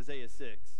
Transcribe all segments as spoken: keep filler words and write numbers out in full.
Isaiah six.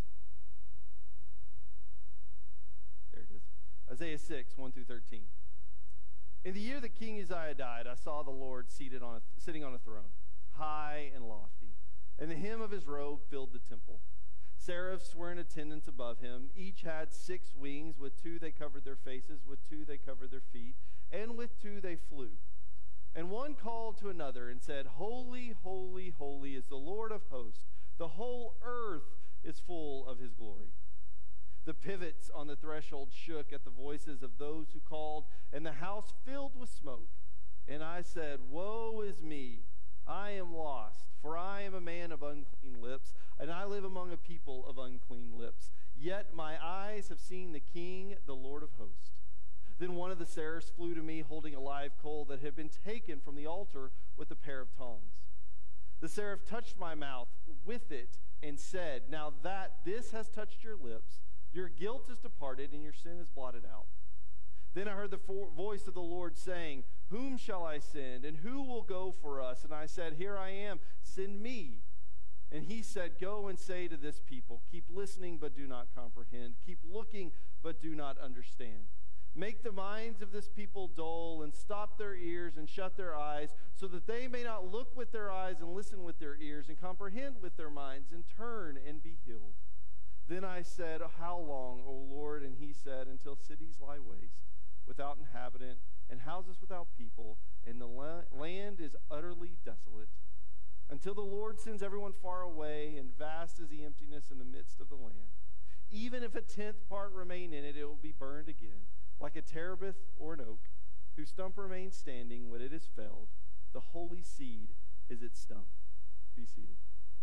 There it is. Isaiah six, one through thirteen. In the year that King Uzziah died, I saw the Lord seated on a, sitting on a throne, high and lofty, and the hem of his robe filled the temple. Seraphs were in attendance above him. Each had six wings. With two they covered their faces, with two they covered their feet, and with two they flew. And one called to another and said, Holy, holy, holy is the Lord of hosts. The whole earth is full of his glory. The pivots on the threshold shook at the voices of those who called, and the house filled with smoke. And I said, Woe is me! I am lost, for I am a man of unclean lips, and I live among a people of unclean lips. Yet my eyes have seen the King, the Lord of hosts. Then one of the seraphs flew to me, holding a live coal that had been taken from the altar with a pair of tongs. The seraph touched my mouth with it and said, Now that this has touched your lips, your guilt is departed and your sin is blotted out. Then I heard the vo- voice of the Lord saying, Whom shall I send, and who will go for us? And I said, Here I am, send me. And he said, Go and say to this people, Keep listening, but do not comprehend. Keep looking, but do not understand. Make the minds of this people dull, and stop their ears and shut their eyes, so that they may not look with their eyes and listen with their ears and comprehend with their minds and turn and be healed. Then I said, How long, O Lord? And he said, Until cities lie waste, without inhabitant, and houses without people, and the la- land is utterly desolate, until the Lord sends everyone far away, and vast is the emptiness in the midst of the land. Even if a tenth part remain in it, it will be burned again, like a terebinth or an oak, whose stump remains standing when it is felled. The holy seed is its stump. Be seated.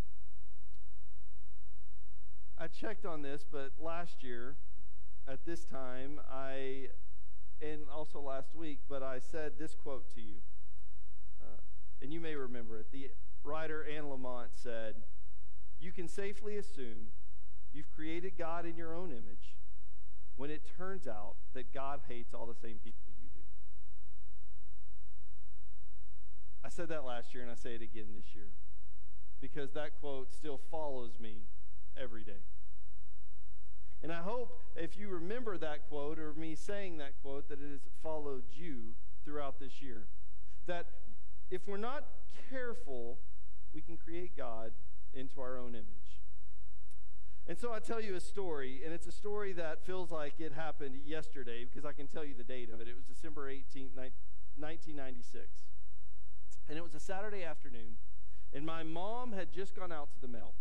I checked on this, but last year, at this time, I, and also last week, but I said this quote to you. Uh, and you may remember it. The writer Anne Lamott said, You can safely assume you've created God in your own image when it turns out that God hates all the same people you do. I said that last year, and I say it again this year, because that quote still follows me every day. And I hope if you remember that quote, or me saying that quote, that it has followed you throughout this year. That if we're not careful, we can create God into our own image. And so I tell you a story, and it's a story that feels like it happened yesterday, because I can tell you the date of it. It was December eighteenth, nineteen ninety-six. And it was a Saturday afternoon, and my mom had just gone out to the mail.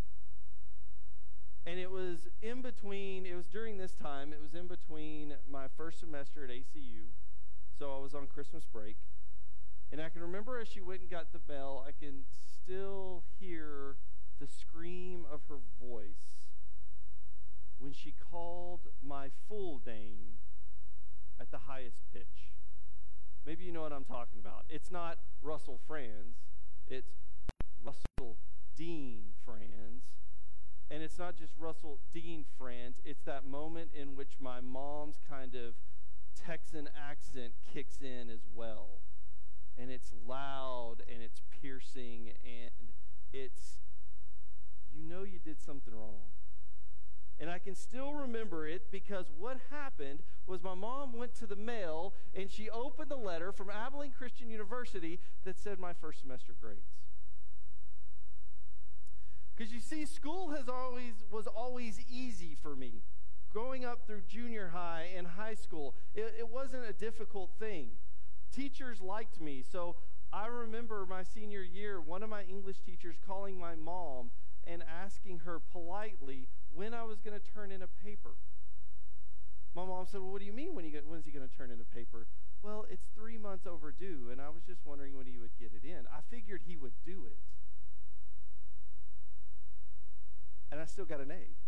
And it was in between, it was during this time, it was in between my first semester at A C U, so I was on Christmas break. And I can remember as she went and got the mail, I can still hear the scream of her voice when she called my full name at the highest pitch. Maybe you know what I'm talking about. It's not Russell Franz, it's Russell Dean Franz. And it's not just Russell Dean Franz, it's that moment in which my mom's kind of Texan accent kicks in as well. And it's loud, and it's piercing, and it's, you know you did something wrong. And I can still remember it because what happened was my mom went to the mail, and she opened the letter from Abilene Christian University that said my first semester grades. Because you see, school has always was always easy for me. Growing up through junior high and high school, it, it wasn't a difficult thing. Teachers liked me, so I remember my senior year, one of my English teachers calling my mom and asking her politely when I was going to turn in a paper. My mom said, well, what do you mean, when, you get, when is he going to turn in a paper? Well, it's three months overdue, and I was just wondering when he would get it in. I figured he would do it. And I still got an A.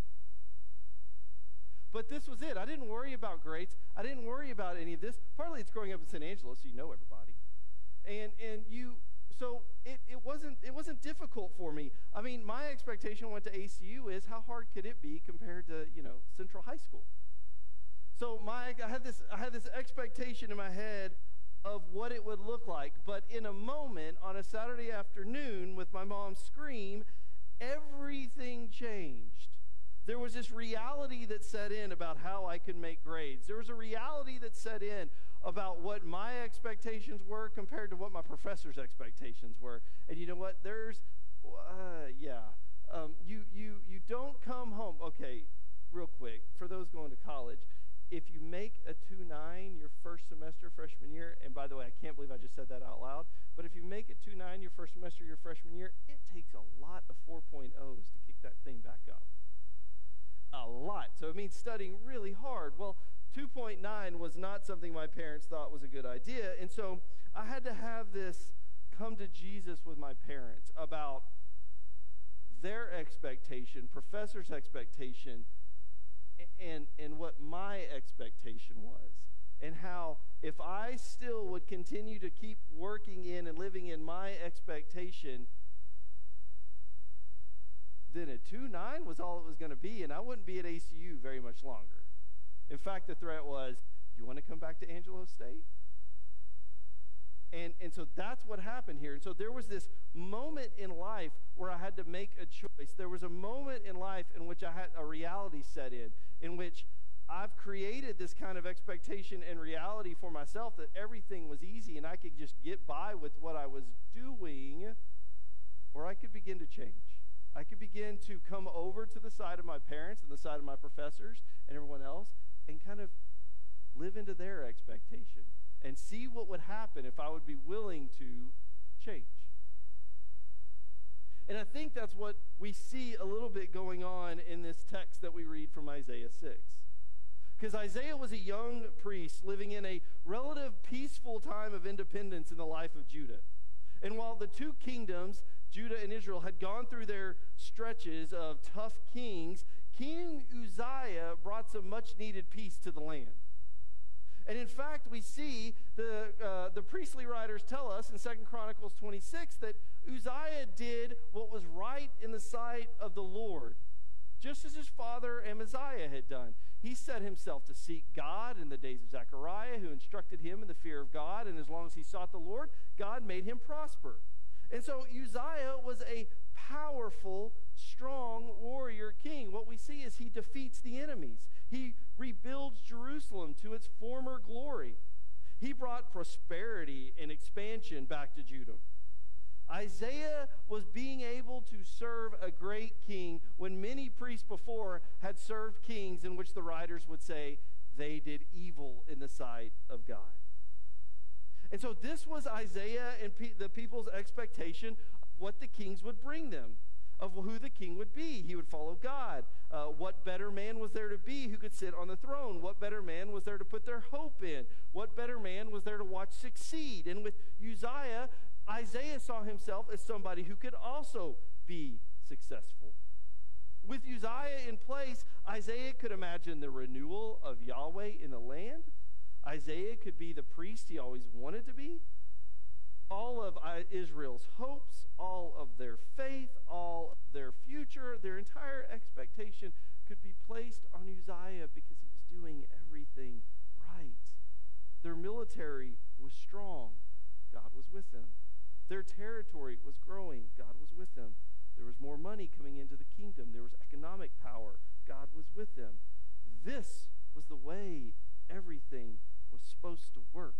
But this was it. I didn't worry about grades. I didn't worry about any of this. Partly it's growing up in San Angelo, so you know everybody. And and you so it, it wasn't it wasn't difficult for me. I mean, my expectation when I went to A C U is how hard could it be compared to, you know, Central High School. So my I had this I had this expectation in my head of what it would look like. But in a moment on a Saturday afternoon with my mom's scream, everything changed. was this reality that set in about how I could make grades. There was a reality that set in about what my expectations were compared to what my professor's expectations were. And you know what? There's, uh, yeah, um, you, you, you don't come home. Okay, real quick, for those going to college, if you make a two point nine your first semester, freshman year, and by the way, I can't believe I just said that out loud, but if you make it two point nine your first semester, your freshman year, it takes a lot of four point ohs to kick that thing back up. A lot. So it means studying really hard. Well, two point nine was not something my parents thought was a good idea, and so I had to have this come to Jesus with my parents about their expectation, professor's expectation, and and what my expectation was, and how if I still would continue to keep working in and living in my expectation, then a two point nine was all it was going to be, and I wouldn't be at A C U very much longer. In fact, the threat was, you want to come back to Angelo State? And, and so that's what happened here. And so there was this moment in life where I had to make a choice. There was a moment in life in which I had a reality set in, in which I've created this kind of expectation and reality for myself that everything was easy and I could just get by with what I was doing, or I could begin to change. I could begin to come over to the side of my parents and the side of my professors and everyone else and kind of live into their expectation and see what would happen if I would be willing to change. And I think that's what we see a little bit going on in this text that we read from Isaiah six. Because Isaiah was a young priest living in a relative peaceful time of independence in the life of Judah. And while the two kingdoms, Judah and Israel, had gone through their stretches of tough kings, King Uzziah brought some much-needed peace to the land. And in fact, we see the, uh, the priestly writers tell us in Second Chronicles twenty-six that Uzziah did what was right in the sight of the Lord, just as his father Amaziah had done. He set himself to seek God in the days of Zechariah, who instructed him in the fear of God, and as long as he sought the Lord, God made him prosper. And so Uzziah was a powerful, strong warrior king. What we see is he defeats the enemies. He rebuilds Jerusalem to its former glory. He brought prosperity and expansion back to Judah. Isaiah was being able to serve a great king when many priests before had served kings in which the writers would say they did evil in the sight of God. And so this was Isaiah and pe- the people's expectation of what the kings would bring them, of who the king would be. He would follow God. Uh, what better man was there to be who could sit on the throne? What better man was there to put their hope in? What better man was there to watch succeed? And with Uzziah, Isaiah saw himself as somebody who could also be successful. With Uzziah in place, Isaiah could imagine the renewal of Yahweh in the land. Isaiah could be the priest he always wanted to be. All of Israel's hopes, all of their faith, all of their future, their entire expectation could be placed on Uzziah because he was doing everything right. Their military was strong. God was with them. Their territory was growing. God was with them. There was more money coming into the kingdom. There was economic power. God was with them. This was the way everything was supposed to work.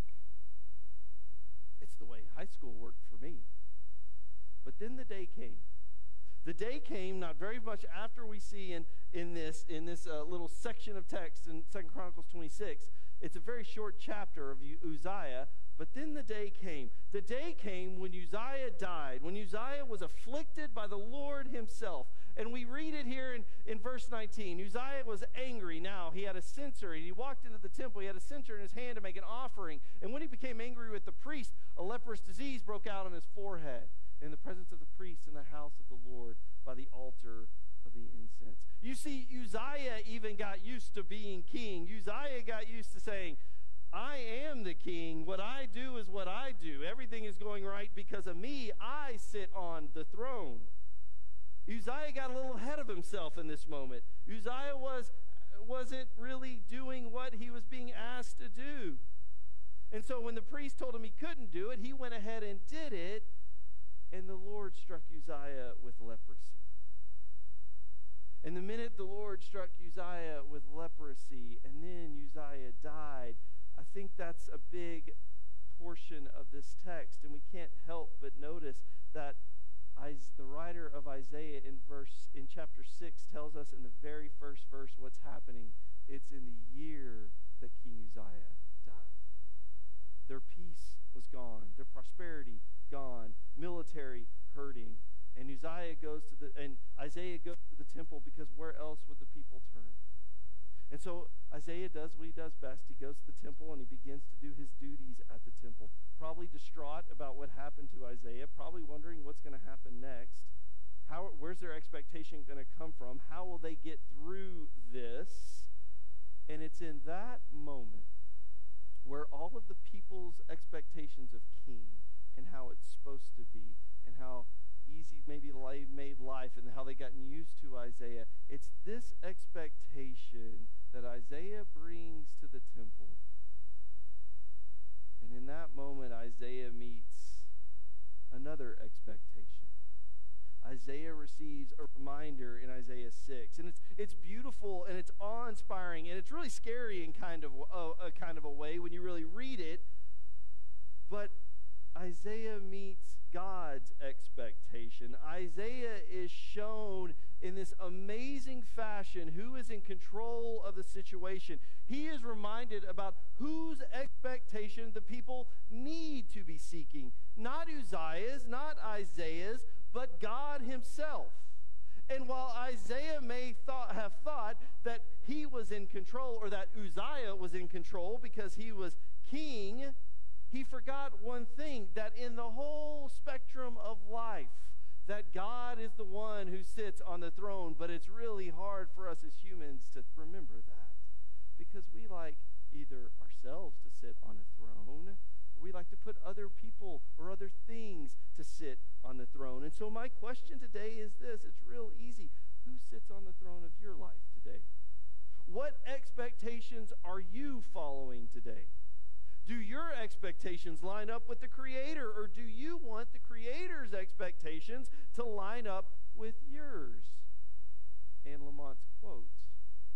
It's the way high school worked for me. But then the day came. The day came not very much after we see in, in this, in this uh, little section of text in Second Chronicles twenty-six. It's a very short chapter of Uzziah, but then the day came. The day came when Uzziah died, when Uzziah was afflicted by the Lord himself. And we read it here in, in verse nineteen. Uzziah was angry now. He had a censer, and he walked into the temple. He had a censer in his hand to make an offering. And when he became angry with the priest, a leprous disease broke out on his forehead in the presence of the priest in the house of the Lord by the altar of the incense. You see, Uzziah even got used to being king. Uzziah got used to saying, I am the king. What I do is what I do. Everything is going right because of me. I sit on the throne. Uzziah got a little ahead of himself in this moment. Uzziah was, wasn't really doing what he was being asked to do. And so when the priest told him he couldn't do it, he went ahead and did it, and the Lord struck Uzziah with leprosy. And the minute the Lord struck Uzziah with leprosy, and then Uzziah died, I think that's a big portion of this text. And we can't help but notice that the writer of Isaiah in verse in chapter six tells us in the very first verse what's happening. It's in the year that King Uzziah died. Their peace was gone. Their prosperity gone. Military hurting. And Uzziah goes to the and Isaiah goes to the temple because where else would the people turn? And so Isaiah does what he does best. He goes to the temple and he begins to do his duties at the temple. Probably distraught about what happened to Isaiah, probably wondering what's going to happen next. How, where's their expectation going to come from? How will they get through this? And it's in that moment where all of the people's expectations of king and how it's supposed to be and how easy maybe life made life and how they gotten used to Isaiah, it's this expectation that Isaiah brings to the temple. And in that moment, Isaiah meets another expectation. Isaiah receives a reminder in Isaiah six, and it's it's beautiful and it's awe-inspiring and it's really scary in kind of a, a kind of a way when you really read it. But Isaiah meets God's expectation. Isaiah is shown in this amazing fashion who is in control of the situation. He is reminded about whose expectation the people need to be seeking. Not Uzziah's, not Isaiah's, but God himself. And while Isaiah may thought, have thought that he was in control or that Uzziah was in control because he was king, he forgot one thing, that in the whole spectrum of life, that God is the one who sits on the throne, but it's really hard for us as humans to remember that because we like either ourselves to sit on a throne or we like to put other people or other things to sit on the throne. And so my question today is this. It's real easy. Who sits on the throne of your life today? What expectations are you following today? Do your expectations line up with the Creator, or do you want the Creator's expectations to line up with yours? Anne Lamont's quotes.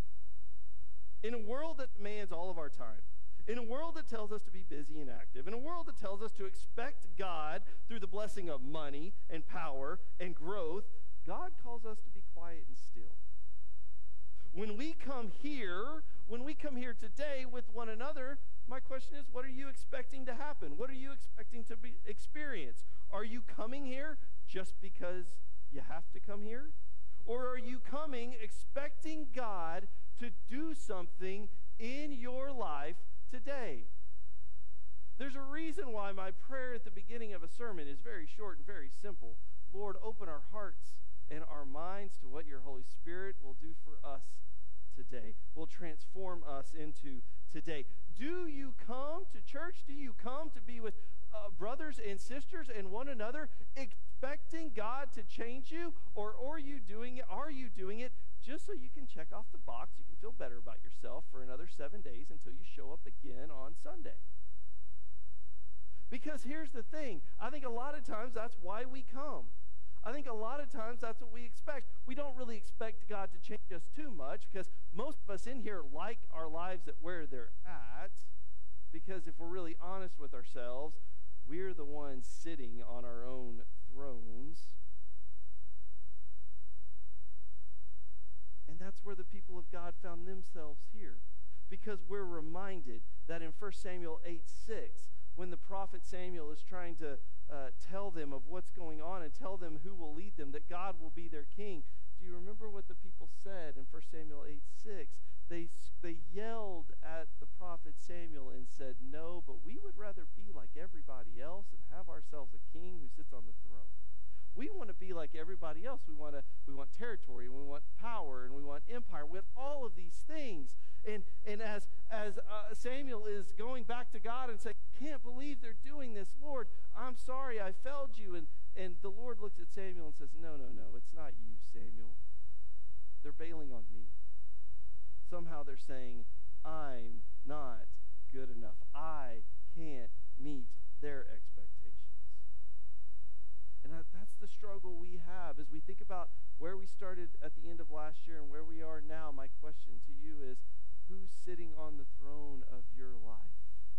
In a world that demands all of our time, in a world that tells us to be busy and active, in a world that tells us to expect God through the blessing of money and power and growth, God calls us to be quiet and still. When we come here, when we come here today with one another, my question is, what are you expecting to happen? What are you expecting to be experience? Are you coming here just because you have to come here? Or are you coming expecting God to do something in your life today? There's a reason why my prayer at the beginning of a sermon is very short and very simple. Lord, open our hearts and our minds to what your Holy Spirit will do for us today, will transform us into today. Do you come to church? Do you come to be with uh, brothers and sisters and one another expecting God to change you? Or, or are you doing it, are you doing it just so you can check off the box, you can feel better about yourself for another seven days until you show up again on Sunday? Because here's the thing, I think a lot of times that's why we come. I think a lot of times that's what we expect. We don't really expect God to change us too much because most of us in here like our lives at where they're at, because if we're really honest with ourselves, we're the ones sitting on our own thrones. And that's where the people of God found themselves here, because we're reminded that in First Samuel eight six, when the prophet Samuel is trying to uh, tell them of what's going on and tell them who will lead them, that God will be their king, do you remember what the people said in First Samuel eight six? They, they yelled at the prophet Samuel and said, no, but we would rather be like everybody else and have ourselves a king who sits on the throne. We want to be like everybody else. We want to. We want territory, and we want power, and we want empire. We want all of these things. And and as as uh, Samuel is going back to God and saying, "I can't believe they're doing this, Lord. I'm sorry, I failed you." And and the Lord looks at Samuel and says, "No, no, no. It's not you, Samuel. They're bailing on me. Somehow they're saying, I'm not good enough. I can't meet their expectations." And that, that's the struggle we have. As we think about where we started at the end of last year and where we are now, my question to you is, who's sitting on the throne of your life?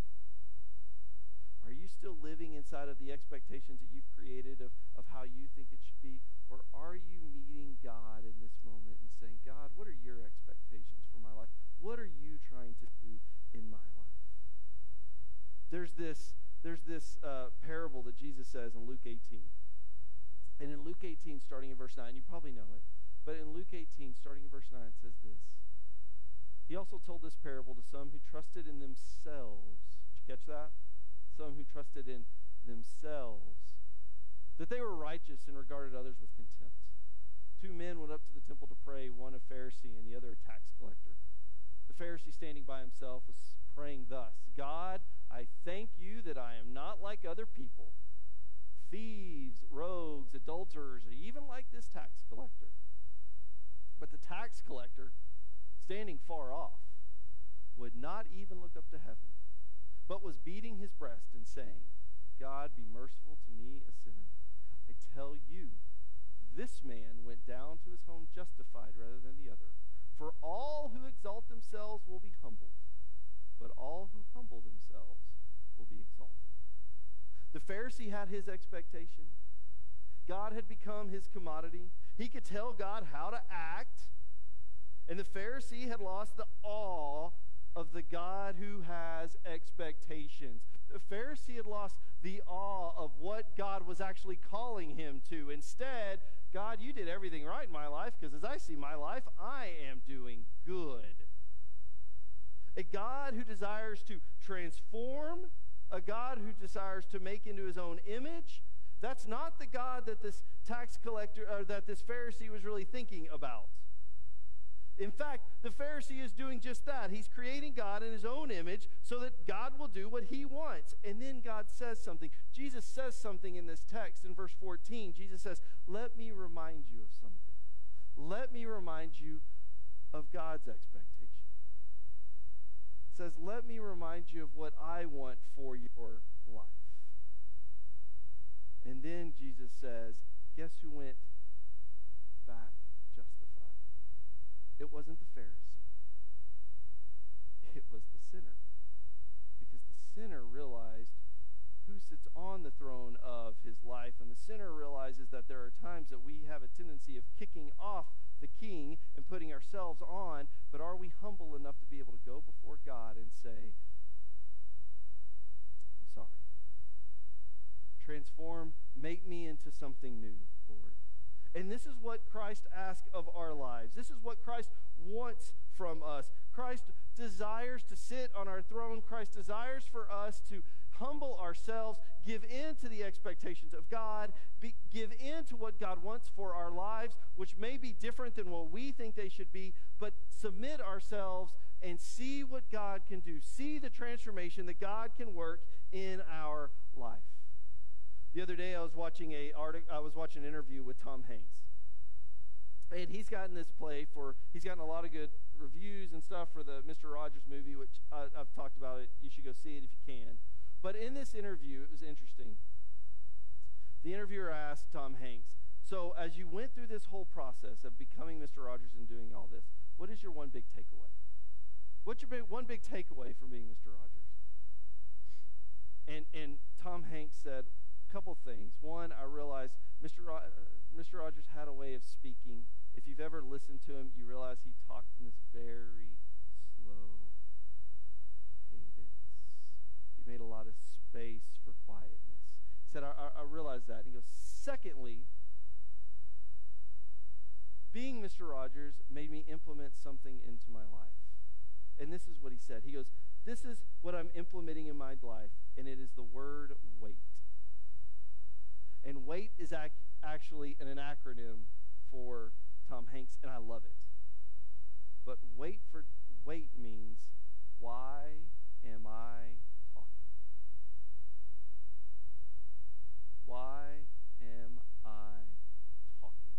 Are you still living inside of the expectations that you've created of, of how you think it should be? Or are you meeting God in this moment and saying, God, what are your expectations for my life? What are you trying to do in my life? There's this, there's this uh, parable that Jesus says in Luke eighteen. And in Luke eighteen, starting in verse nine, you probably know it, but in Luke eighteen, starting in verse nine, it says this. He also told this parable to some who trusted in themselves. Did you catch that? Some who trusted in themselves, that they were righteous and regarded others with contempt. Two men went up to the temple to pray, one a Pharisee and the other a tax collector. The Pharisee, standing by himself, was praying thus, God, I thank you that I am not like other people, thieves, rogues, adulterers, or even like this tax collector. But the tax collector, standing far off, would not even look up to heaven, but was beating his breast and saying, God, be merciful to me, a sinner. I tell you, this man went down to his home justified rather than the other. For all who exalt themselves will be humbled, but all who humble themselves will be exalted. The Pharisee had his expectation. God had become his commodity. He could tell God how to act. And the Pharisee had lost the awe of the God who has expectations. The Pharisee had lost the awe of what God was actually calling him to. Instead, God, you did everything right in my life, because as I see my life, I am doing good. A God who desires to transform, a God who desires to make into his own image, that's not the God that this tax collector, or that this Pharisee was really thinking about. In fact, the Pharisee is doing just that. He's creating God in his own image so that God will do what he wants. And then God says something. Jesus says something in this text in verse fourteen. Jesus says, let me remind you of something. Let me remind you of God's expectation. It says, let me remind you of what I want for your life. And then Jesus says, guess who went back justified? It wasn't the Pharisee. It was the sinner. Because the sinner realized who sits on the throne of his life, and the sinner realizes that there are times that we have a tendency of kicking off the king and putting ourselves on, but are we humble enough to be able to go before God and say, I'm sorry. Transform, make me into something new, Lord. And this is what Christ asks of our lives. This is what Christ wants from us. Christ desires to sit on our throne. Christ desires for us to humble ourselves, give in to the expectations of God, be, give in to what God wants for our lives, which may be different than what we think they should be, but submit ourselves and see what God can do. See the transformation that God can work in our life. The other day, I was watching a article. I was watching an interview with Tom Hanks, and he's gotten this play for. He's gotten a lot of good reviews and stuff for the Mister Rogers movie, which I, I've talked about it. You should go see it if you can. But in this interview, it was interesting. The interviewer asked Tom Hanks, "So, as you went through this whole process of becoming Mister Rogers and doing all this, what is your one big takeaway? What's your big, one big takeaway from being Mister Rogers?" And and Tom Hanks said, couple things. One, I realized Mister Ro- uh, Mister Rogers had a way of speaking. If you've ever listened to him, you realize he talked in this very slow cadence. He made a lot of space for quietness. He said, I, I, I realized that. And he goes, secondly, being Mister Rogers made me implement something into my life. And this is what he said. He goes, this is what I'm implementing in my life, and it is the word wait. And WAIT is ac- actually an, an acronym for Tom Hanks, and I love it. But wait for wait means, why am I talking? Why am I talking?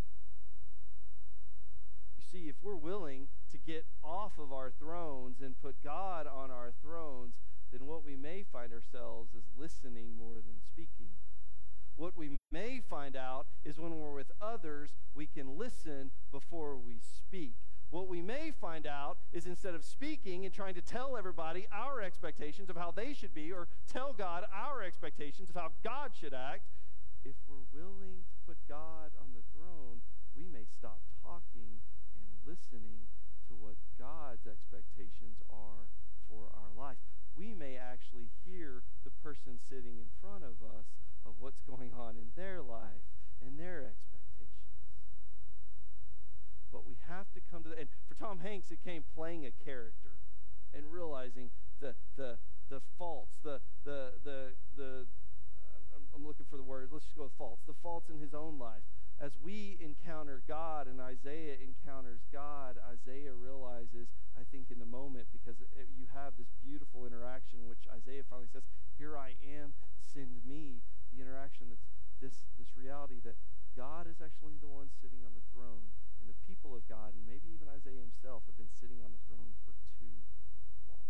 You see, if we're willing to get off of our thrones and put God on our thrones, then what we may find ourselves is listening more than speaking. What we may find out is when we're with others, we can listen before we speak. What we may find out is instead of speaking and trying to tell everybody our expectations of how they should be, or tell God our expectations of how God should act, if we're willing to put God on the throne, we may stop talking and listening to what God's expectations are for our life. We may actually hear the person sitting in front of us of what's going on in their life and their expectations. But we have to come to the, and for Tom Hanks, it came playing a character and realizing the the the faults, the the the the I'm, I'm looking for the word. Let's just go with faults. The faults in his own life. As we encounter God and Isaiah encounters God, Isaiah realizes, I think in the moment, because it, you have this beautiful interaction in which Isaiah finally says, "Here I am, send me." The interaction that's this this reality that God is actually the one sitting on the throne, and the people of God, and maybe even Isaiah himself, have been sitting on the throne for too long.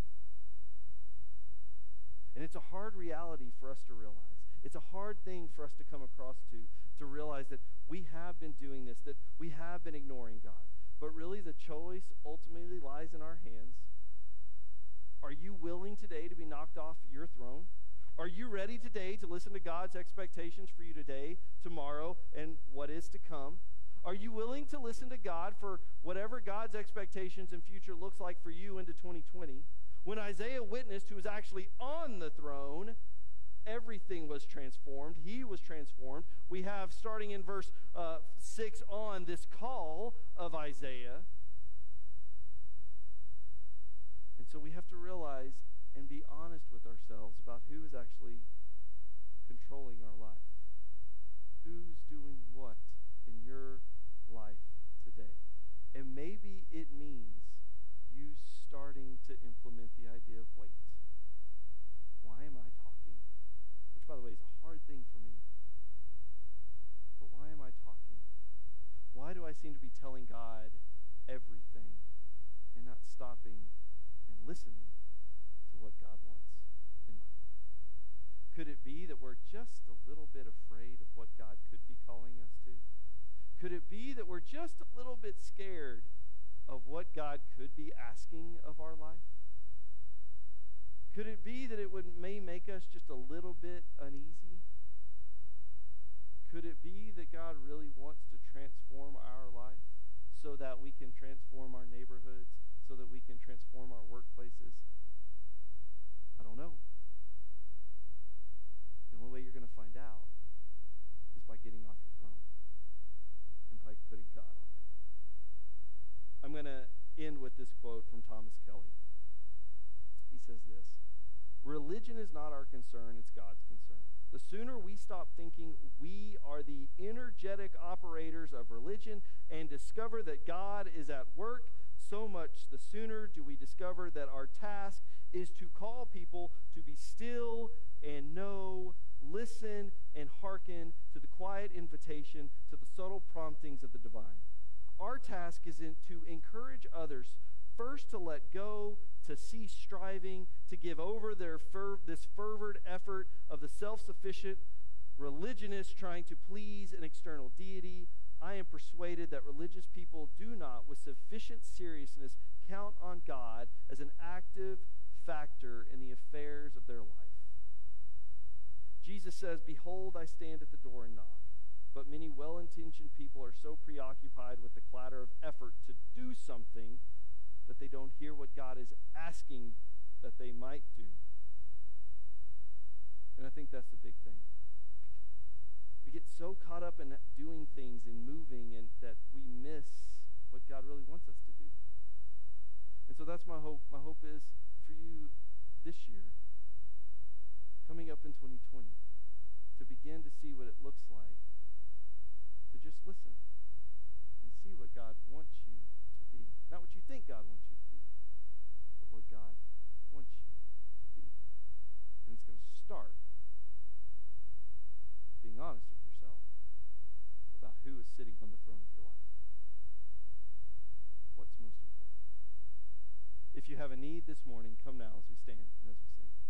And it's a hard reality for us to realize. It's a hard thing for us to come across to, to realize that we have been doing this, that we have been ignoring God. But really the choice ultimately lies in our hands. Are you willing today to be knocked off your throne? Are you ready today to listen to God's expectations for you today, tomorrow, and what is to come? Are you willing to listen to God for whatever God's expectations and future looks like for you into twenty twenty? When Isaiah witnessed who was actually on the throne, everything was transformed. He was transformed. We have, starting in verse uh, six on, this call of Isaiah. And so we have to realize and be honest with ourselves about who is actually controlling our life. Who's doing what in your life today? And maybe it means you starting to implement the idea of wait. Why am I talking? Which, by the way, is a hard thing for me. But why am I talking? Why do I seem to be telling God everything and not stopping and listening to what God wants in my life? Could it be that we're just a little bit afraid of what God could be calling us to? Could it be that we're just a little bit scared of what God could be asking of our life? Could it be that it would may make us just a little bit uneasy? Could it be that God really wants to transform our life so that we can transform our neighborhoods, so that we can transform our workplaces? I don't know. The only way you're going to find out is by getting off your throne and by putting God on it. I'm going to end with this quote from Thomas Kelly. He says this: "Religion is not our concern, it's God's concern. The sooner we stop thinking we are the energetic operators of religion and discover that God is at work, so much the sooner do we discover that our task is to call people to be still and know, listen, and hearken to the quiet invitation, to the subtle promptings of the divine. Our task is in, to encourage others first to let go, to cease striving, to give over their fer- this fervent effort of the self-sufficient religionist trying to please an external deity. I am persuaded that religious people do not, with sufficient seriousness, count on God as an active factor in the affairs of their life. Jesus says, 'Behold, I stand at the door and knock.' But many well-intentioned people are so preoccupied with the clatter of effort to do something that they don't hear what God is asking that they might do. And I think that's the big thing. We get so caught up in doing things and moving and that we miss what God really wants us to do. And so that's my hope. My hope is for you this year, coming up in twenty twenty, to begin to see what it looks like to just listen and see what God wants you to be. Not what you think God wants you to be, but what God wants you to be. And it's going to start with being honest with yourself about who is sitting on the throne of your life. What's most important? If you have a need this morning, come now as we stand and as we sing.